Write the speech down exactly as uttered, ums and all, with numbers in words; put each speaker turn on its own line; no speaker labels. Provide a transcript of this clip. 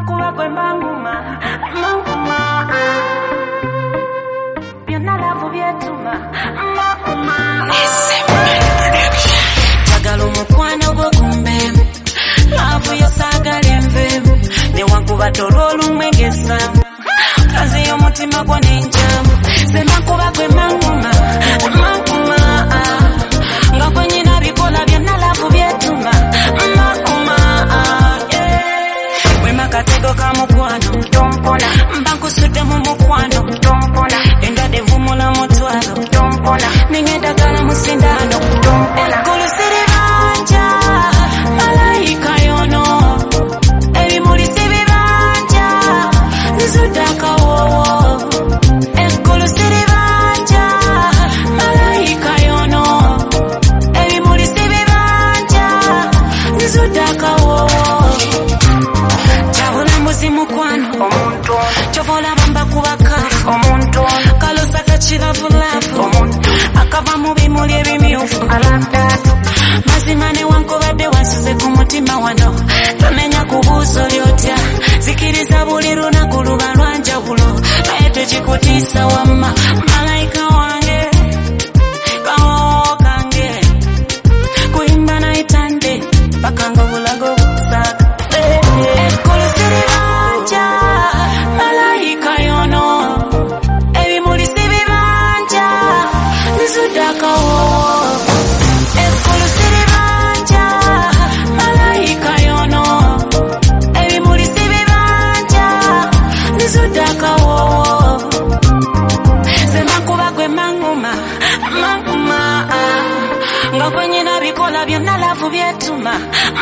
makuba kwe manguma manguma byonna lavu byetuma manguma tagala omukwano gwo kumbemu lavu yosagala envemu newakuba tolwa olumwegesa kazi y'omutima gwo n'enjamu ze makuba kwe manguma manguma nga gwe nyina bikola byonna lavu byetuma manguma wema katego ka mukwano tompona mbankusudde mu mukwano tompona endwadde vumula mutwalo tompona ningendagala mu sindano tompona kulusiribanja malayika yono ebimuli sibibanja nizudakawowo ekkulusiribanja malayika yono ebimuli sibibanja nizudakawowo mukwano omuntu chovola bamba kubaka omuntu kalosa kachiravu lavu omuntu akava mu bimuli ebimyufu alantatu mazimane wankobadde wasize ku mutima wano tomenya kubuuzo lyotya zikiriza buli lunaku luba lwanjawulo naye tekikutiisa wamma malayika wange kawo kange kuyimba nayitande paka nga bulago busaga malayika yono ebimuli sibibanja nizudakawo ekkulu siribanja malayika yono ebimuli sibibanja nizudakawo ze makuba gwe manguma manguma nga gwe nyina bikola byonna lavu byetuma